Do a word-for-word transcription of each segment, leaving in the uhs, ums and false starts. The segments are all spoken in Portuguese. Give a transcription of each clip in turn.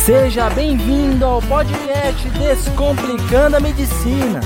Seja bem-vindo ao podcast Descomplicando a Medicina.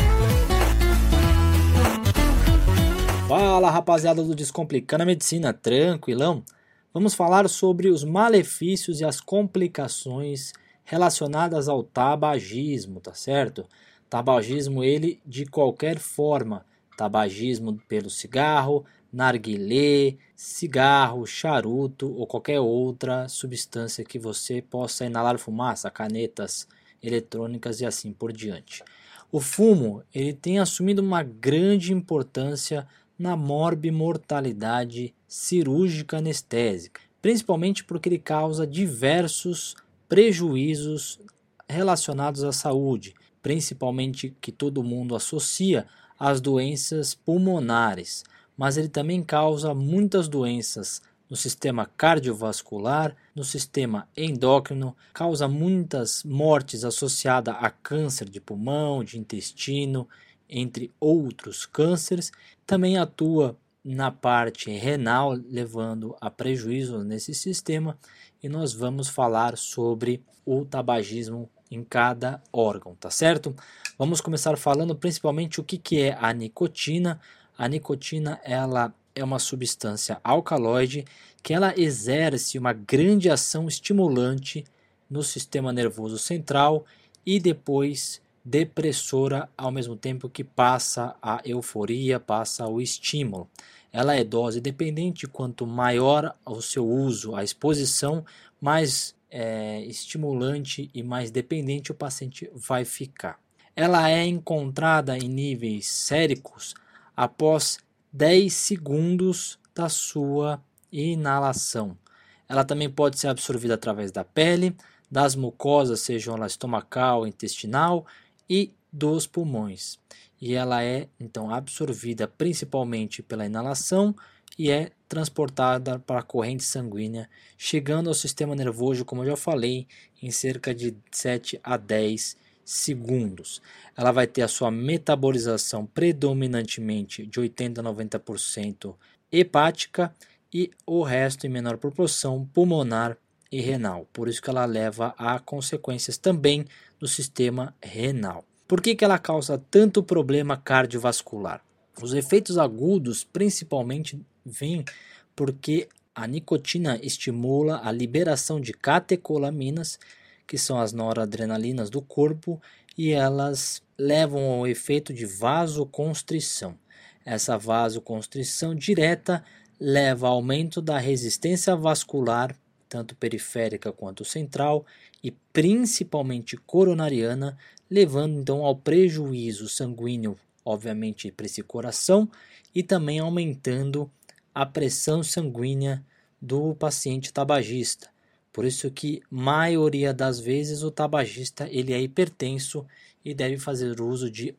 Fala, rapaziada do Descomplicando a Medicina, tranquilão? Vamos falar sobre os malefícios e as complicações relacionadas ao tabagismo, tá certo? Tabagismo ele de qualquer forma, tabagismo pelo cigarro, narguilé, cigarro, charuto ou qualquer outra substância que você possa inalar fumaça, canetas eletrônicas e assim por diante. O fumo ele tem assumido uma grande importância na morbimortalidade cirúrgica anestésica, principalmente porque ele causa diversos prejuízos relacionados à saúde, principalmente que todo mundo associa às doenças pulmonares, mas ele também causa muitas doenças no sistema cardiovascular, no sistema endócrino, causa muitas mortes associadas a câncer de pulmão, de intestino, entre outros cânceres. Também atua na parte renal, levando a prejuízo nesse sistema, e nós vamos falar sobre o tabagismo em cada órgão, tá certo? Vamos começar falando principalmente o que, que é a nicotina. A nicotina ela é uma substância alcaloide que ela exerce uma grande ação estimulante no sistema nervoso central e depois depressora ao mesmo tempo que passa a euforia, passa o estímulo. Ela é dose dependente, quanto maior o seu uso, a exposição, mais é, estimulante e mais dependente o paciente vai ficar. Ela é encontrada em níveis séricos após dez segundos da sua inalação. Ela também pode ser absorvida através da pele, das mucosas, sejam ela estomacal, intestinal e dos pulmões. E ela é então absorvida principalmente pela inalação e é transportada para a corrente sanguínea, chegando ao sistema nervoso, como eu já falei, em cerca de sete a dez segundos. Ela vai ter a sua metabolização predominantemente de oitenta a noventa por cento hepática e o resto em menor proporção pulmonar e renal. Por isso que ela leva a consequências também no sistema renal. Por que que ela causa tanto problema cardiovascular? Os efeitos agudos principalmente vêm porque a nicotina estimula a liberação de catecolaminas, que são as noradrenalinas do corpo, e elas levam ao efeito de vasoconstrição. Essa vasoconstrição direta leva ao aumento da resistência vascular, tanto periférica quanto central, e principalmente coronariana, levando então ao prejuízo sanguíneo, obviamente para esse coração, e também aumentando a pressão sanguínea do paciente tabagista. Por isso que, maioria das vezes, o tabagista ele é hipertenso e deve fazer uso de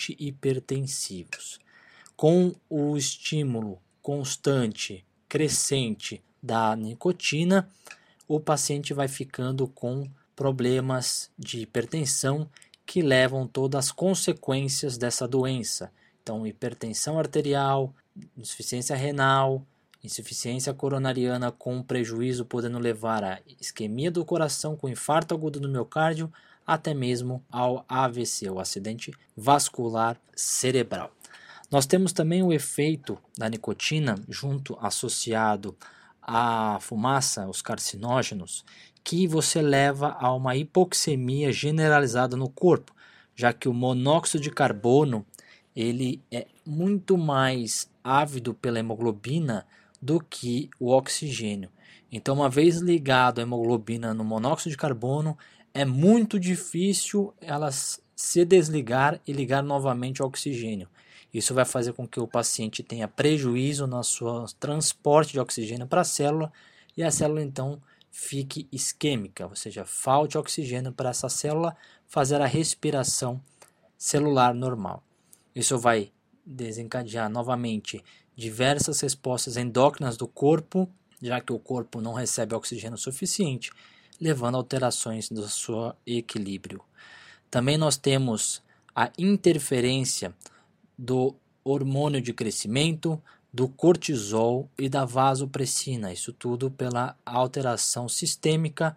antihipertensivos. Com o estímulo constante, crescente da nicotina, o paciente vai ficando com problemas de hipertensão que levam todas as consequências dessa doença. Então, hipertensão arterial, insuficiência renal, insuficiência coronariana com prejuízo podendo levar a isquemia do coração com infarto agudo do miocárdio, até mesmo ao A V C, o acidente vascular cerebral. Nós temos também o efeito da nicotina junto associado à fumaça, os carcinógenos, que você leva a uma hipoxemia generalizada no corpo, já que o monóxido de carbono ele é muito mais ávido pela hemoglobina do que o oxigênio. Então, uma vez ligado a hemoglobina no monóxido de carbono, é muito difícil ela se desligar e ligar novamente ao oxigênio. Isso vai fazer com que o paciente tenha prejuízo no seu transporte de oxigênio para a célula e a célula então fique isquêmica, ou seja, falte oxigênio para essa célula fazer a respiração celular normal. Isso vai desencadear novamente diversas respostas endócrinas do corpo, já que o corpo não recebe oxigênio suficiente, levando a alterações do seu equilíbrio. Também nós temos a interferência do hormônio de crescimento, do cortisol e da vasopressina, isso tudo pela alteração sistêmica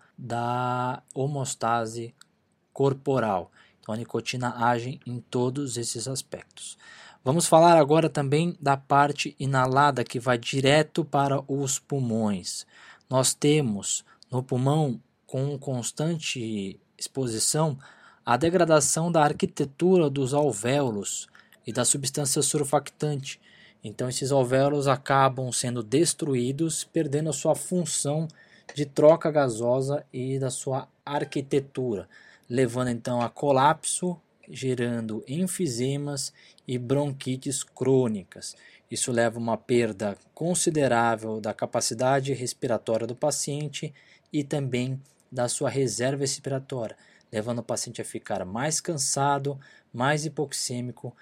da homeostase corporal. Então a nicotina age em todos esses aspectos. Vamos falar agora também da parte inalada que vai direto para os pulmões. Nós temos no pulmão, com constante exposição, a degradação da arquitetura dos alvéolos e da substância surfactante. Então esses alvéolos acabam sendo destruídos, perdendo a sua função de troca gasosa e da sua arquitetura, levando então a colapso, gerando enfisemas e bronquites crônicas. Isso leva a uma perda considerável da capacidade respiratória do paciente e também da sua reserva respiratória, levando o paciente a ficar mais cansado, mais hipoxêmico,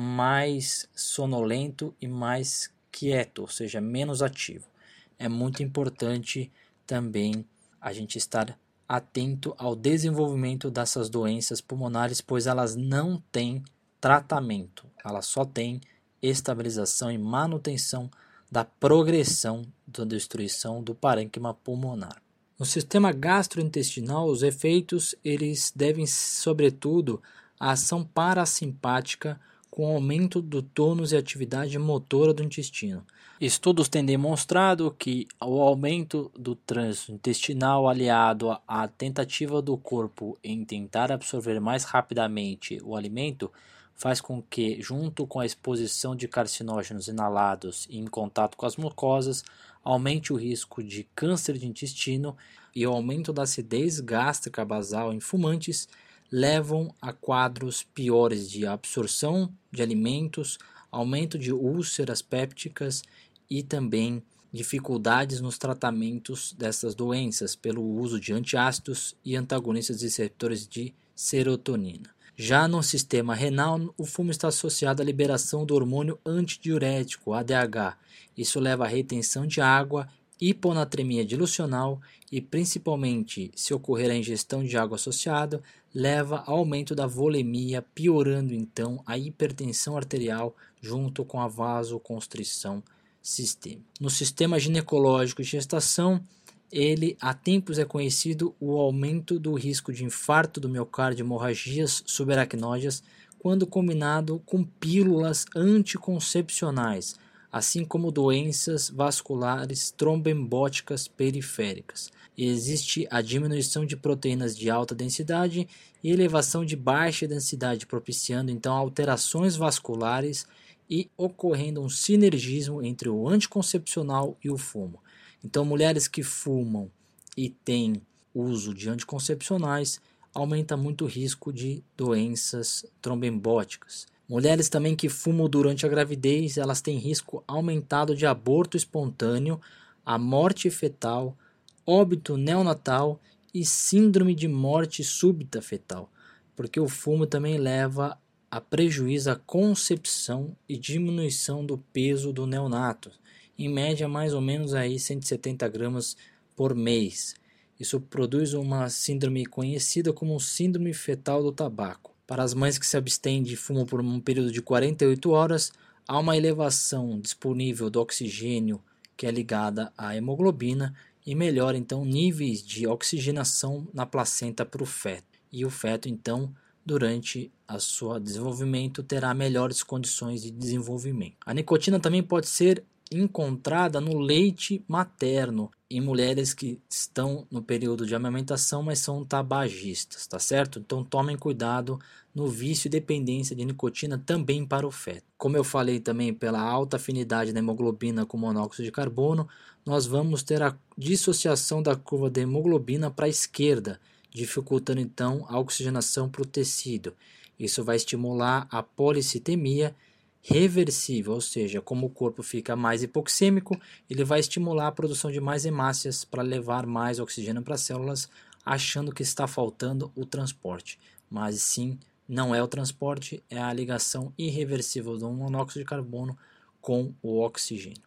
mais sonolento e mais quieto, ou seja, menos ativo. É muito importante também a gente estar atento ao desenvolvimento dessas doenças pulmonares, pois elas não têm tratamento, elas só têm estabilização e manutenção da progressão da destruição do parênquima pulmonar. No sistema gastrointestinal, os efeitos eles devem, sobretudo, à ação parasimpática com o aumento do tônus e atividade motora do intestino. Estudos têm demonstrado que o aumento do trânsito intestinal aliado à tentativa do corpo em tentar absorver mais rapidamente o alimento faz com que, junto com a exposição de carcinógenos inalados e em contato com as mucosas, aumente o risco de câncer de intestino, e o aumento da acidez gástrica basal em fumantes levam a quadros piores de absorção de alimentos, aumento de úlceras pépticas e também dificuldades nos tratamentos dessas doenças pelo uso de antiácidos e antagonistas de receptores de serotonina. Já no sistema renal, o fumo está associado à liberação do hormônio antidiurético, A D H. Isso leva à retenção de água, hiponatremia dilucional e, principalmente, se ocorrer a ingestão de água associada, leva ao aumento da volemia, piorando então a hipertensão arterial junto com a vasoconstrição sistêmica. No sistema ginecológico de gestação, ele há tempos é conhecido o aumento do risco de infarto do miocárdio e hemorragias subaracnóideas quando combinado com pílulas anticoncepcionais, assim como doenças vasculares tromboembóticas periféricas. E existe a diminuição de proteínas de alta densidade e elevação de baixa densidade, propiciando então alterações vasculares e ocorrendo um sinergismo entre o anticoncepcional e o fumo. Então, mulheres que fumam e têm uso de anticoncepcionais aumenta muito o risco de doenças tromboembóticas. Mulheres também que fumam durante a gravidez, elas têm risco aumentado de aborto espontâneo, a morte fetal, óbito neonatal e síndrome de morte súbita fetal, porque o fumo também leva a prejuízo à concepção e diminuição do peso do neonato, em média mais ou menos aí cento e setenta gramas por mês. Isso produz uma síndrome conhecida como síndrome fetal do tabaco. Para as mães que se abstêm de fumo por um período de quarenta e oito horas, há uma elevação disponível do oxigênio que é ligada à hemoglobina e melhora então níveis de oxigenação na placenta para o feto. E o feto então, durante o seu desenvolvimento, terá melhores condições de desenvolvimento. A nicotina também pode ser encontrada no leite materno em mulheres que estão no período de amamentação, mas são tabagistas, tá certo? Então tomem cuidado no vício e dependência de nicotina também para o feto. Como eu falei também, pela alta afinidade da hemoglobina com monóxido de carbono, nós vamos ter a dissociação da curva da hemoglobina para a esquerda, dificultando então a oxigenação para o tecido. Isso vai estimular a policitemia reversível, ou seja, como o corpo fica mais hipoxêmico, ele vai estimular a produção de mais hemácias para levar mais oxigênio para as células, achando que está faltando o transporte. Mas sim, não é o transporte, é a ligação irreversível do monóxido de carbono com o oxigênio.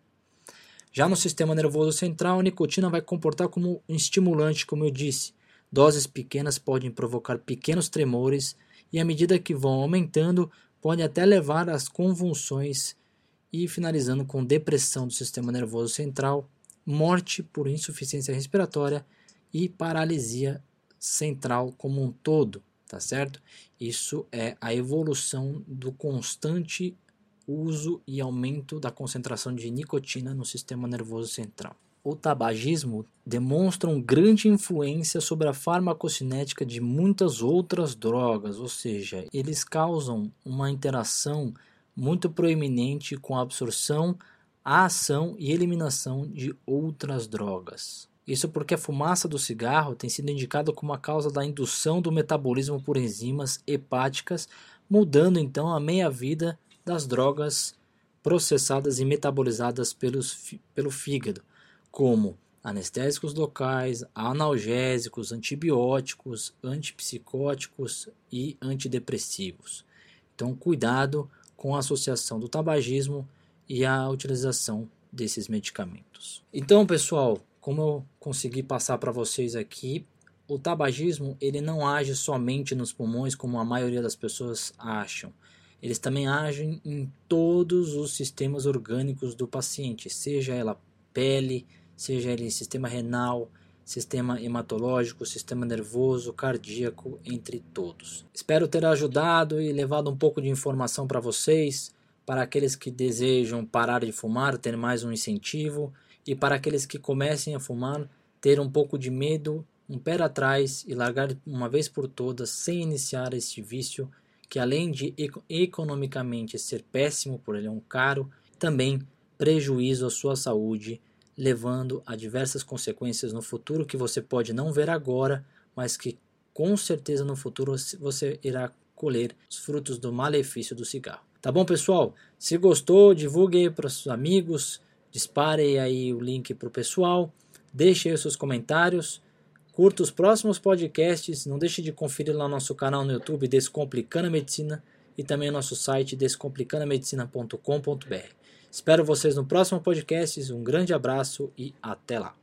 Já no sistema nervoso central, a nicotina vai comportar como um estimulante, como eu disse. Doses pequenas podem provocar pequenos tremores e, à medida que vão aumentando, podem até levar às convulsões e finalizando com depressão do sistema nervoso central, morte por insuficiência respiratória e paralisia central como um todo, tá certo? Isso é a evolução do constante uso e aumento da concentração de nicotina no sistema nervoso central. O tabagismo demonstra uma grande influência sobre a farmacocinética de muitas outras drogas, ou seja, eles causam uma interação muito proeminente com a absorção, a ação e eliminação de outras drogas. Isso porque a fumaça do cigarro tem sido indicada como a causa da indução do metabolismo por enzimas hepáticas, mudando então a meia-vida das drogas processadas e metabolizadas pelos, pelo fígado, como anestésicos locais, analgésicos, antibióticos, antipsicóticos e antidepressivos. Então, cuidado com a associação do tabagismo e a utilização desses medicamentos. Então, pessoal, como eu consegui passar para vocês aqui, o tabagismo ele não age somente nos pulmões como a maioria das pessoas acham. Eles também agem em todos os sistemas orgânicos do paciente, seja ela pele, seja ele sistema renal, sistema hematológico, sistema nervoso, cardíaco, entre todos. Espero ter ajudado e levado um pouco de informação para vocês, para aqueles que desejam parar de fumar, ter mais um incentivo, e para aqueles que comecem a fumar, ter um pouco de medo, um pé atrás e largar uma vez por todas, sem iniciar este vício, que além de economicamente ser péssimo, por ele é um caro, também prejuízo à sua saúde, levando a diversas consequências no futuro que você pode não ver agora, mas que com certeza no futuro você irá colher os frutos do malefício do cigarro. Tá bom, pessoal? Se gostou, divulgue para os seus amigos, dispare aí o link para o pessoal, deixe aí os seus comentários, curta os próximos podcasts, não deixe de conferir lá o nosso canal no YouTube Descomplicando a Medicina e também o nosso site descomplicando a medicina ponto com ponto br. Espero vocês no próximo podcast, um grande abraço e até lá!